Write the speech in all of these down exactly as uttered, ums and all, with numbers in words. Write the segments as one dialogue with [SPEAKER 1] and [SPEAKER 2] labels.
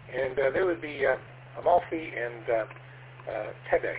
[SPEAKER 1] and uh, there would be uh, Amalfi and uh, uh, Tebe.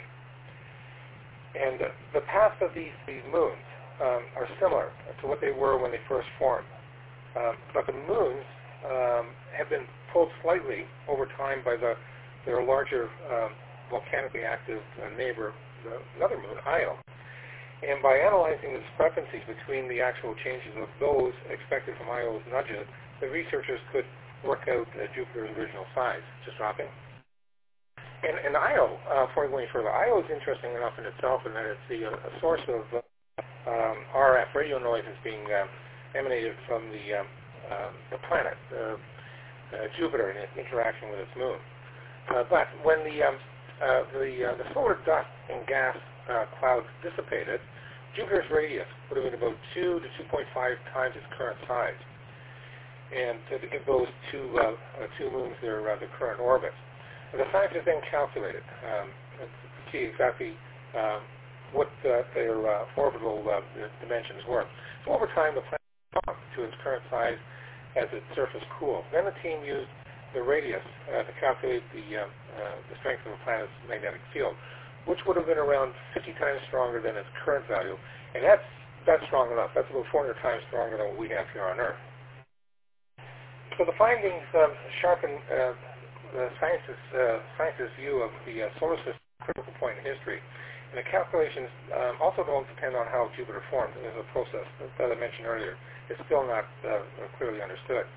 [SPEAKER 1] And uh, the paths of these, these moons um, are similar to what they were when they first formed. Um, but the moons um, have been pulled slightly over time by the, their larger um, volcanically active uh, neighbor, the, another moon, Io. And by analyzing the discrepancies between the actual changes of those expected from Io's nudges, the researchers could work out uh, Jupiter's original size. Just dropping. And, and Io, uh, before going further, Io is interesting enough in itself in that it's the, uh, a source of uh, um, R F, radio noises being uh, emanated from the, um, uh, the planet, uh, uh, Jupiter, and its interaction with its moon. Uh, but when the, um, uh, the, uh, the solar dust and gas Uh, clouds dissipated, Jupiter's radius would have been about two to two point five times its current size. And uh, to give those two, uh, uh, two moons their, uh, their current orbits. And the scientists then calculated um, to see exactly um, what uh, their uh, orbital uh, dimensions were. So over time, the planet shrunk to its current size as its surface cooled. Then the team used the radius uh, to calculate the, uh, uh, the strength of the planet's magnetic field, which would have been around fifty times stronger than its current value. And that's, that's strong enough. That's about four hundred times stronger than what we have here on Earth. So the findings um, sharpen uh, the scientists' uh, scientists' view of the uh, solar system's critical point in history. And the calculations um, also don't depend on how Jupiter formed. There's a process that I mentioned earlier. It's still not uh, clearly understood.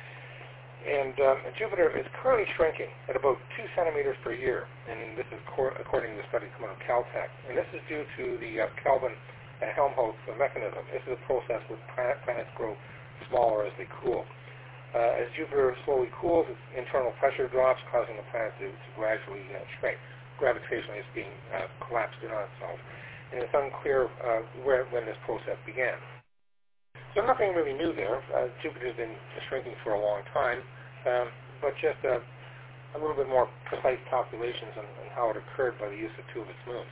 [SPEAKER 1] And um, Jupiter is currently shrinking at about two centimeters per year, and this is cor- according to the study coming out of Caltech. And this is due to the uh, Kelvin-Helmholtz mechanism. This is a process where planet, planets grow smaller as they cool. Uh, as Jupiter slowly cools, its internal pressure drops, causing the planet to, to gradually uh, shrink. Gravitationally, it's being uh, collapsed in on itself. And it's unclear uh, where, when this process began. So nothing really new there. Uh, Jupiter's been shrinking for a long time, um, but just uh, a little bit more precise calculations on, on how it occurred by the use of two of its moons.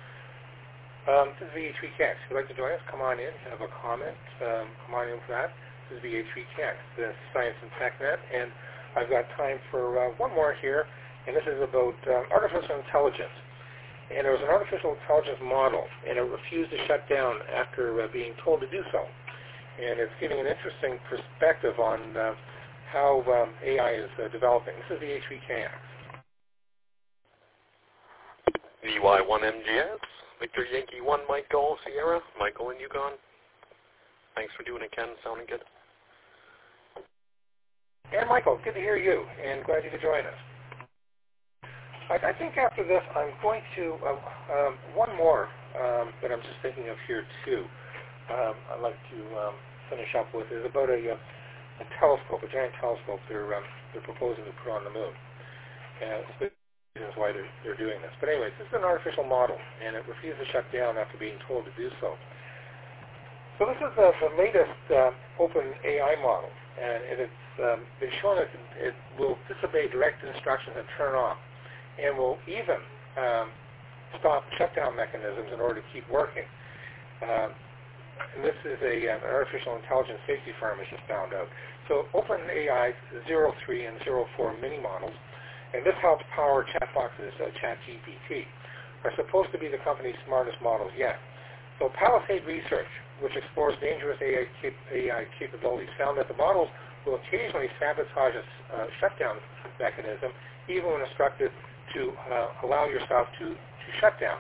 [SPEAKER 1] Um, this is V H V K X. If you'd like to join us, come on in, have a comment, um, come on in for that. This is V H V K X, the Science and TechNet, and I've got time for uh, one more here, and this is about uh, artificial intelligence. And there was an artificial intelligence model, and it refused to shut down after uh, being told to do so. And it's giving an interesting perspective on uh, how um, A I is uh, developing. This is the H V K X.
[SPEAKER 2] V Y one M G S, Victor Yankee one, Mike Goal, Sierra, Michael and Yukon. Thanks for doing it, Ken. Sounding good.
[SPEAKER 1] And Michael, good to hear you, and glad you could join us. I, I think after this, I'm going to, uh, um, one more um, that I'm just thinking of here, too. Um, I'd like to um, finish up with is about a, a telescope, a giant telescope they're, um, they're proposing to put on the moon. And it's the reasons why they're, they're doing this. But anyways, this is an artificial model, and it refused to shut down after being told to do so. So this is the, the latest uh, open A I model, and it, it's um, been shown that it will disobey direct instructions and turn off, and will even um, stop shutdown mechanisms in order to keep working. Um, And this is a, an artificial intelligence safety firm has just found out. So OpenAI's zero three and zero four mini models, and this helps power chat boxes, uh, ChatGPT, are supposed to be the company's smartest models yet. So Palisade Research, which explores dangerous A I, cap- A I capabilities, found that the models will occasionally sabotage a uh, shutdown mechanism, even when instructed to uh, allow yourself to, to shut down.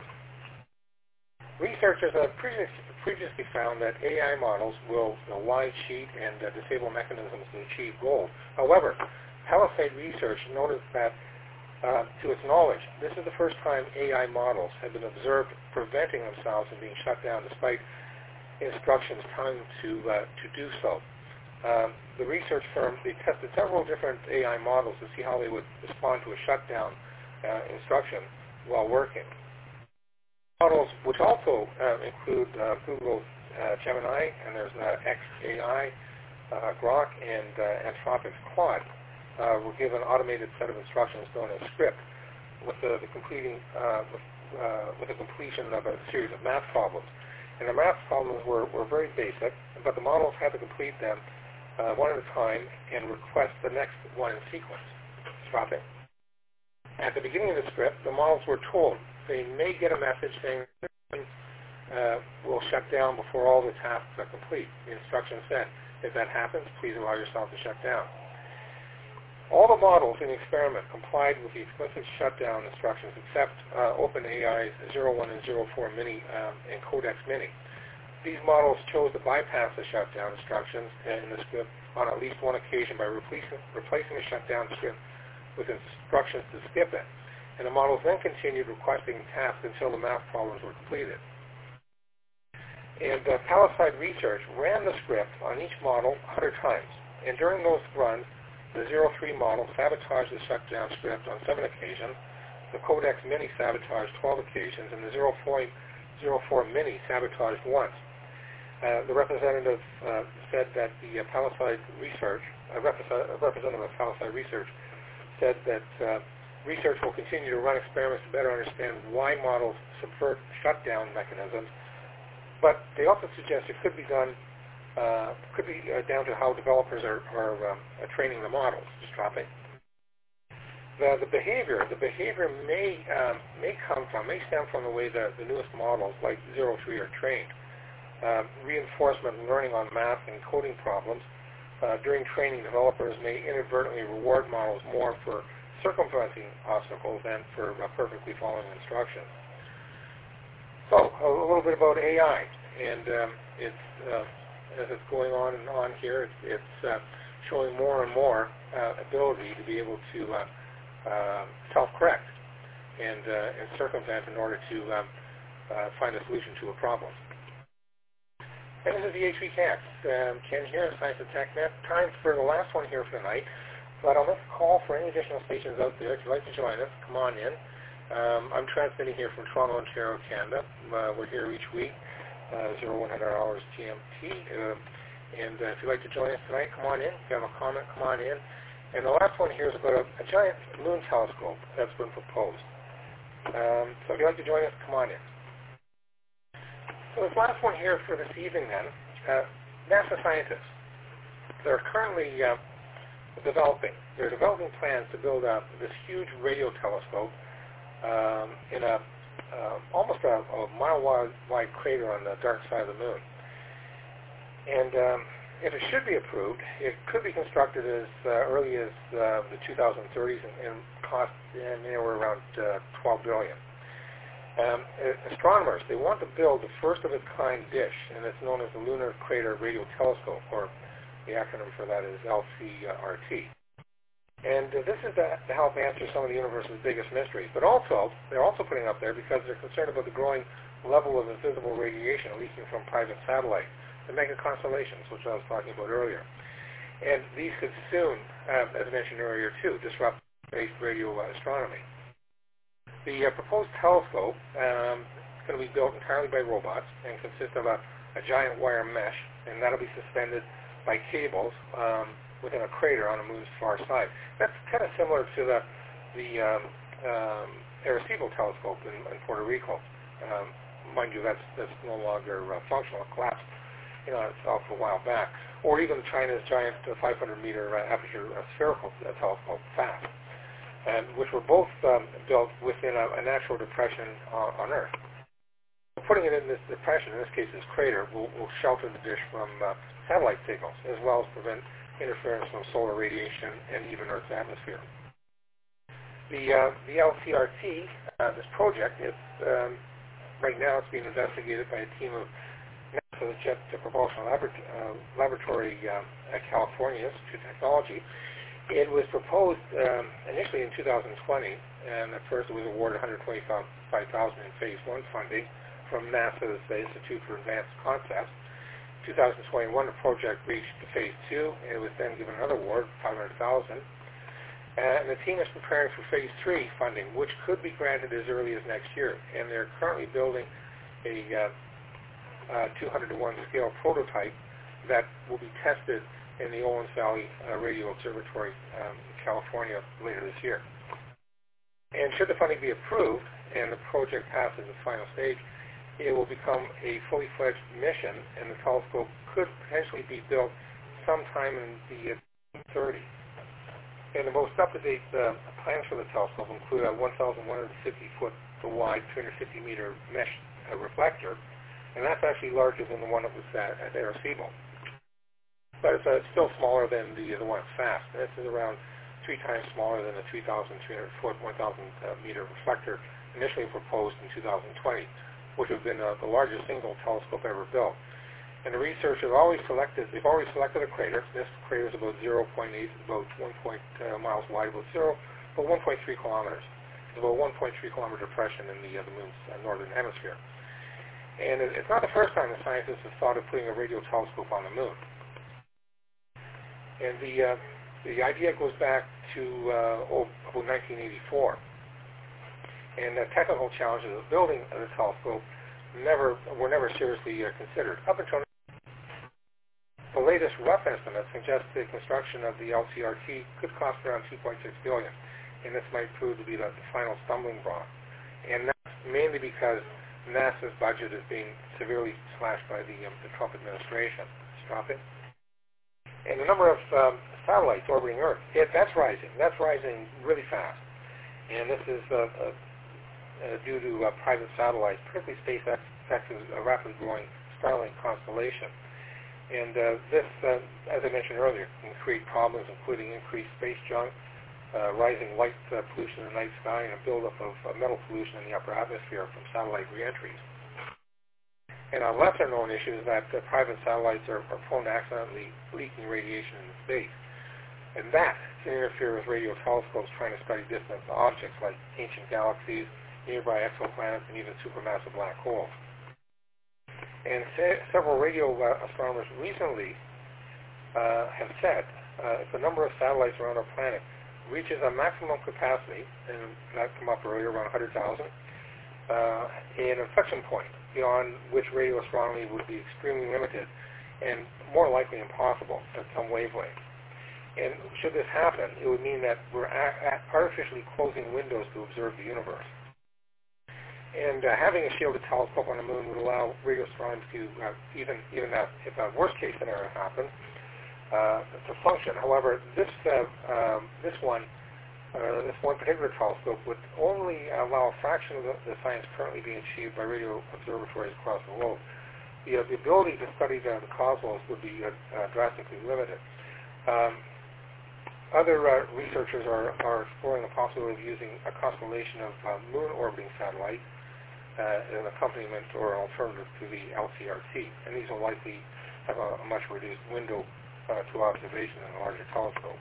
[SPEAKER 1] Researchers have previously previously found that A I models will you know, lie, cheat, and uh, disable mechanisms to achieve goals. However, Palisade Research noted that, uh, to its knowledge, this is the first time A I models have been observed preventing themselves from being shut down despite instructions telling them to, uh, to do so. Um, the research firm, they tested several different A I models to see how they would respond to a shutdown uh, instruction while working. Models, which also uh, include uh, Google uh, Gemini, and there's uh, X A I, uh, Grok, and uh, Anthropic's Claude, uh, were given an automated set of instructions known as script, with the, the completing uh, with, uh, with the completion of a series of math problems. And the math problems were, were very basic, but the models had to complete them uh, one at a time and request the next one in sequence. Drop it. At the beginning of the script, the models were told they may get a message saying uh, will shut down before all the tasks are complete. The instruction said, if that happens, please allow yourself to shut down. All the models in the experiment complied with the explicit shutdown instructions except uh, OpenAI's zero one and zero four Mini um, and Codex Mini. These models chose to bypass the shutdown instructions in the script on at least one occasion by replacing, replacing the shutdown script with instructions to skip it. And the models then continued requesting tasks until the math problems were completed. And uh, Palisade Research ran the script on each model one hundred times. And during those runs, the zero three model sabotaged the shutdown script on seven occasions, the Codex Mini sabotaged twelve occasions, and the zero four Mini sabotaged once. Uh, the representative uh, said that the uh, Palisade Research, a, rep a representative of Palisade Research said that uh, research will continue to run experiments to better understand why models subvert shutdown mechanisms, but they also suggest it could be done Uh, could be uh, down to how developers are, are, um, are training the models. Just drop it. The, the behavior, the behavior may um, may come from, may stem from the way the, the newest models, like zero three, are trained. Uh, reinforcement and learning on math and coding problems. Uh, during training, developers may inadvertently reward models more for circumventing obstacles than for uh, perfectly following instructions. So, a, a little bit about A I, and um, it's uh, as it's going on and on here, it's, it's uh, showing more and more uh, ability to be able to uh, uh, self-correct and, uh, and circumvent in order to um, uh, find a solution to a problem. And this is the H V K X. Um, Ken here, Science and TechNet. Time for the last one here for tonight, but I'll make a call for any additional stations out there. If you'd like to join us, come on in. Um, I'm transmitting here from Toronto, Ontario, Canada. Uh, we're here each week. Uh, zero one hundred hours G M T. Uh, and uh, if you'd like to join us tonight, come on in. If you have a comment, come on in. And the last one here is about a, a giant moon telescope that's been proposed. Um, so if you'd like to join us, come on in. So this last one here for this evening then, uh, NASA scientists, they're currently uh, developing, they're developing plans to build uh, this huge radio telescope um, in a Uh, almost a, a mile-wide wide crater on the dark side of the moon. And um, if it should be approved, it could be constructed as uh, early as uh, the two thousand thirties and, and cost anywhere around uh, twelve billion dollars. Um, astronomers, they want to build the first of its kind dish, and it's known as the Lunar Crater Radio Telescope, or the acronym for that is L C R T. And uh, this is to, to help answer some of the universe's biggest mysteries. But also, they're also putting it up there because they're concerned about the growing level of invisible radiation leaking from private satellites, the mega constellations, which I was talking about earlier. And these could soon, uh, as mentioned earlier too, disrupt space radio uh, astronomy. The uh, proposed telescope um, is going to be built entirely by robots and consist of a, a giant wire mesh, and that'll be suspended by cables um, within a crater on the moon's far side. That's kind of similar to the, the um, um, Arecibo telescope in, in Puerto Rico. Um, mind you, that's, that's no longer uh, functional. It collapsed you know, itself a while back. Or even China's giant uh, five hundred meter uh, aperture uh, spherical uh, telescope, FAST, and which were both um, built within a, a natural depression uh, on Earth. Putting it in this depression, in this case this crater, will, will shelter the dish from uh, satellite signals, as well as prevent interference from solar radiation and even Earth's atmosphere. The, uh, the L C R T, uh, this project, is um, right now it's being investigated by a team of NASA's Jet Propulsion Labor uh, Laboratory uh, at California Institute of Technology. It was proposed um, initially in two thousand twenty, and at first it was awarded one hundred twenty-five thousand dollars in Phase one funding from NASA's Institute for Advanced Concepts. two thousand twenty-one, the project reached Phase two, and it was then given another award, five hundred thousand dollars. And the team is preparing for Phase three funding, which could be granted as early as next year. And they're currently building a uh, uh, two hundred to one scale prototype that will be tested in the Owens Valley uh, Radio Observatory um, in California later this year. And should the funding be approved and the project passes the final stage, it will become a fully fledged mission, and the telescope could potentially be built sometime in the thirties. And the most up-to-date uh, plans for the telescope include a one thousand one hundred fifty foot wide, three hundred fifty meter mesh uh, reflector, and that's actually larger than the one that was at, at Arecibo. But it's uh, still smaller than the, the one at FAST. This is around three times smaller than the three thousand three hundred foot, one thousand meter reflector initially proposed in two thousand twenty, which would have been uh, the largest single telescope ever built. And the researchers always selected, they've always selected a crater. This crater is about zero point eight, about one point uh, miles wide, about zero, about one point three kilometers. It's about one point three kilometer depression in the, uh, the moon's uh, northern hemisphere. And it, it's not the first time the scientists have thought of putting a radio telescope on the moon. And the uh, the idea goes back to uh, oh, about nineteen eighty-four. And the technical challenges of building the telescope never were never seriously uh, considered. Up until the latest rough estimate suggests the construction of the L C R T could cost around two point six billion dollars, and this might prove to be the, the final stumbling block. And that's mainly because NASA's budget is being severely slashed by the, um, the Trump administration. Stop it. And the number of um, satellites orbiting Earth, it, that's rising. That's rising really fast. And this is uh, uh, uh, due to uh, private satellites, particularly SpaceX, is a rapidly growing Starlink constellation. And uh, this, uh, as I mentioned earlier, can create problems including increased space junk, uh, rising light uh, pollution in the night sky, and a buildup of uh, metal pollution in the upper atmosphere from satellite reentries. And a lesser-known issue is that uh, private satellites are, are prone to accidentally leaking radiation into space. And that can interfere with radio telescopes trying to study distant objects like ancient galaxies, nearby exoplanets, and even supermassive black holes. And se- several radio uh, astronomers recently uh, have said uh, if the number of satellites around our planet reaches a maximum capacity, and that came up earlier, around one hundred thousand, uh, an inflection point beyond which radio astronomy would be extremely limited and more likely impossible at some wavelength. And should this happen, it would mean that we're a- a- artificially closing windows to observe the universe. And uh, having a shielded telescope on the moon would allow radio astronomers to, uh, even even that, if a worst-case scenario happens, uh, to function. However, this uh, um, this one, uh, this one particular telescope would only allow a fraction of the, the science currently being achieved by radio observatories across the globe. The, uh, the ability to study the, the cosmos would be uh, uh, drastically limited. Um, other uh, researchers are, are exploring the possibility of using a constellation of uh, moon-orbiting satellites Uh, as an accompaniment or an alternative to the L C R T, and these will likely have a, a much reduced window uh, to observation in a larger telescope.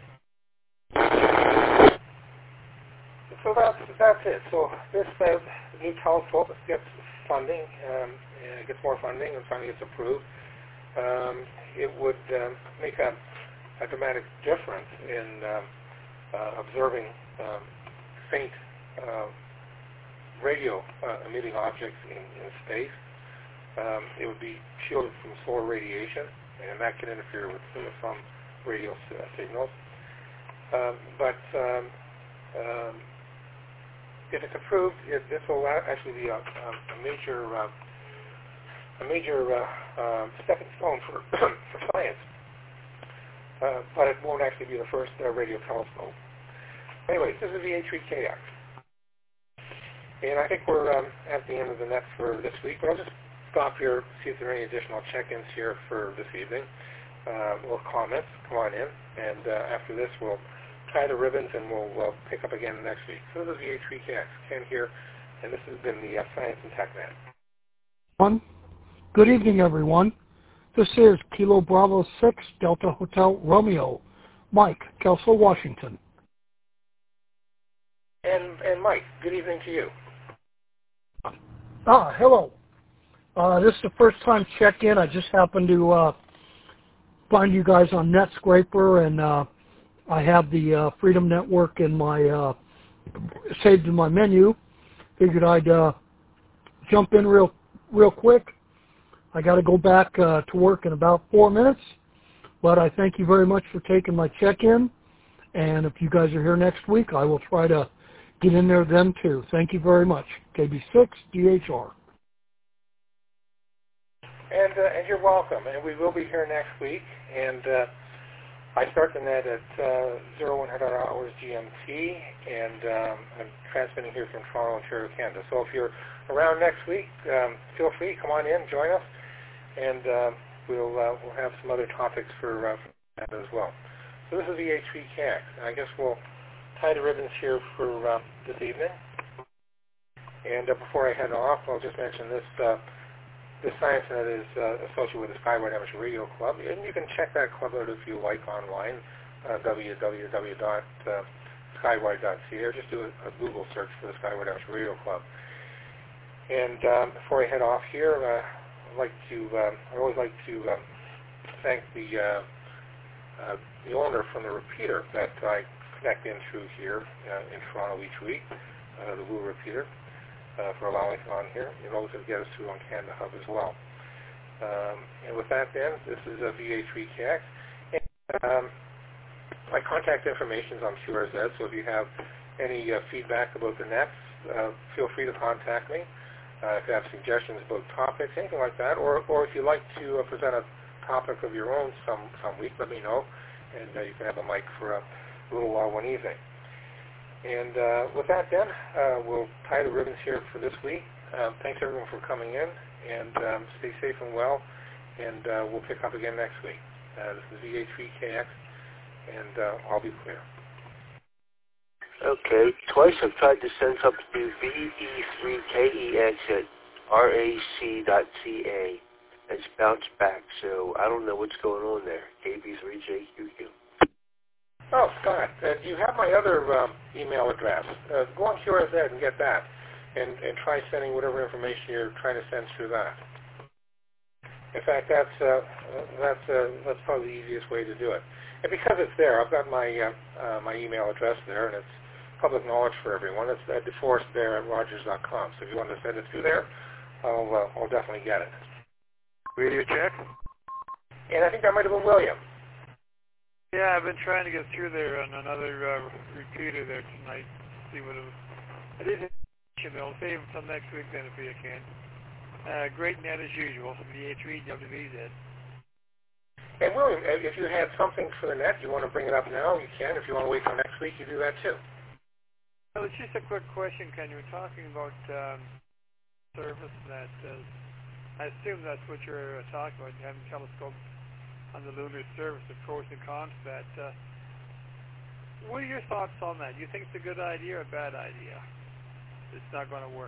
[SPEAKER 1] So that's that's it. So this uh, new telescope gets funding, um, and it gets more funding, and finally gets approved. Um, it would um, make a, a dramatic difference in um, uh, observing um, faint Uh, radio uh, emitting objects in, in space. Um, it would be shielded from solar radiation, and that can interfere with uh, some radio uh, signals. Um, but um, um, if it's approved, it, this will actually be a, a major, uh, a major uh, um, stepping stone for for science. Uh, but it won't actually be the first uh, radio telescope. Anyways, this is the H three K X. And I think we're um, at the end of the net for this week, but I'll just stop here, see if there are any additional check-ins here for this evening, uh, or comments. Come on in, and uh, after this we'll tie the ribbons and we'll uh, pick up again next week. So this is the H three K X, Ken here, and this has been the uh, Science and Tech Net.
[SPEAKER 3] One. Good evening, everyone. This is Kilo Bravo six, Delta Hotel Romeo, Mike, Kelso, Washington.
[SPEAKER 1] And, and Mike, good evening to you.
[SPEAKER 3] Ah, hello. Uh, this is the first time check-in. I just happened to uh, find you guys on NetScraper, and uh, I have the uh, Freedom Network in my uh, saved in my menu. Figured I'd uh, jump in real real quick. I got to go back uh, to work in about four minutes, but I thank you very much for taking my check-in. And if you guys are here next week, I will try to get in there then too. Thank you very much. K B six D H R.
[SPEAKER 1] And, uh, and you're welcome. And we will be here next week. And uh, I start the net at uh, zero one hundred hours G M T, and um, I'm transmitting here from Toronto, Ontario, Canada. So if you're around next week, um, feel free, come on in, join us, and uh, we'll uh, we'll have some other topics for, uh, for that as well. So this is V H three K X, and I guess we'll tie the ribbons here for uh, this evening. And uh, before I head off, I'll just mention this. Uh, The ScienceNet is uh, associated with the Skyward Amateur Radio Club, and you can check that club out if you like online, uh, w w w dot skyward dot c a, or just do a, a Google search for the Skyward Amateur Radio Club. And um, before I head off here, uh, I'd like to, um, I always like to um, thank the uh, uh, the owner from the repeater that I connect in through here uh, in Toronto each week, uh, the Woo repeater. Uh, for allowing us on here. You can also get us through on Canada Hub as well. Um, and with that then, this is a V H three K X. And, um, my contact information is on Q R Z, so if you have any uh, feedback about the nets, uh, feel free to contact me. Uh, if you have suggestions about topics, anything like that, or, or if you'd like to uh, present a topic of your own some, some week, let me know, and uh, you can have a mic for a little while one evening. And uh, with that then, uh, we'll tie the ribbons here for this week. Um, thanks everyone for coming in, and um, stay safe and well, and uh, we'll pick up again next week. Uh, this is V H three K X, and uh, I'll be clear.
[SPEAKER 4] Okay, twice I've tried to send something to V E three K E X at R A C dot C A. It's bounced back, so I don't know what's going on there. K B three J Q Q.
[SPEAKER 1] Oh, Scott, uh, you have my other um, email address. Uh, go on Q R Z and get that, and, and try sending whatever information you're trying to send through that. In fact, that's uh, that's uh, that's probably the easiest way to do it. And because it's there, I've got my uh, uh, my email address there, and it's public knowledge for everyone. It's at DeForest there at Rogers dot com. So if you want to send it through there, I'll uh, I'll definitely get it.
[SPEAKER 5] Radio check.
[SPEAKER 1] And I think that might have been William.
[SPEAKER 5] Yeah, I've been trying to get through there on another uh, repeater there tonight. See what it was. I did hit it. I'll save it until next week then if you can. Uh, great net as usual from V H three W V Z.
[SPEAKER 1] And William, if you had something for the net, you want to bring it up now, you can. If you want to wait till next week, you do that too.
[SPEAKER 5] Well, it's just a quick question, Ken. You were talking about um, service that, uh, I assume that's what you're uh, talking about, having telescopes on the lunar surface, the pros and cons of that. Uh, what are your thoughts on that? Do you think it's a good idea or a bad idea? It's not going to work.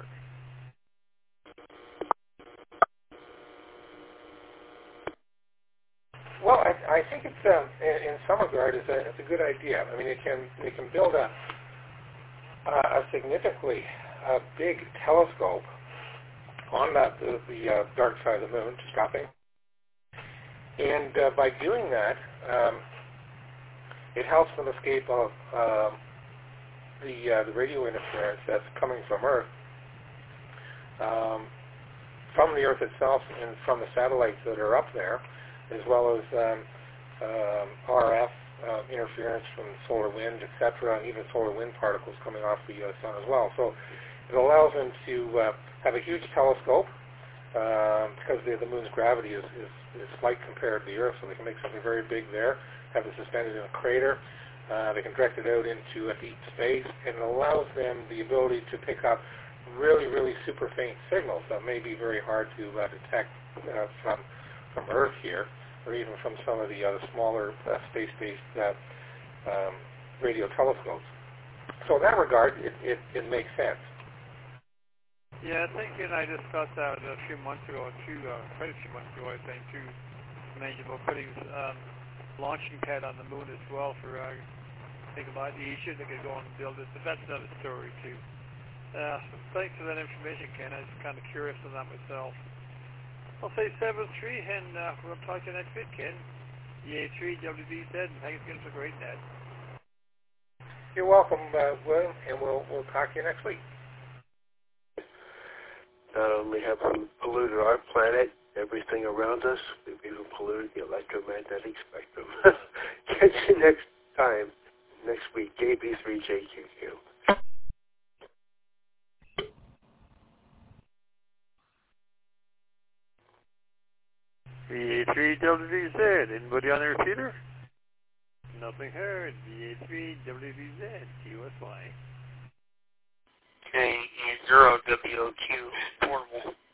[SPEAKER 1] Well, I, I think it's uh, in, in some regard it's a, it's a good idea. I mean, it can it can build a a significantly uh, big telescope on that the, the uh, dark side of the moon, stopping. And uh, by doing that, um, it helps them escape of uh, the uh, the radio interference that's coming from Earth, um, from the Earth itself, and from the satellites that are up there, as well as um, um, R F uh, interference from solar wind, et cetera, and even solar wind particles coming off the uh, sun as well. So it allows them to uh, have a huge telescope. Um, because the, the moon's gravity is, is, is light compared to the Earth, so they can make something very big there, have it suspended in a crater. Uh, they can direct it out into a deep space, and it allows them the ability to pick up really, really super faint signals that may be very hard to uh, detect uh, from from Earth here, or even from some of the other smaller uh, space-based uh, um, radio telescopes. So in that regard, it, it, it makes sense.
[SPEAKER 5] Yeah, I think you and I discussed that a few months ago, or two, uh, quite a few months ago, I think, too, mentioned about putting um, launching pad on the moon as well for, uh, think about the issue, they could go on and build it, but that's another story, too. Uh, thanks for that information, Ken. I was kind of curious on that myself. I'll say seven three, and uh, we'll talk to you next week, Ken. E A three W V Z, and thanks again for a great net.
[SPEAKER 1] You're welcome, uh, William, and we'll, we'll talk to you next week.
[SPEAKER 4] Not only have we polluted our planet, everything around us, we've even polluted the electromagnetic spectrum. Catch you next time, next week, K B three J Q Q.
[SPEAKER 5] V A three W V Z, anybody on the repeater? Nothing heard. V A three W V Z U S Y.
[SPEAKER 6] K E zero W O Q portable.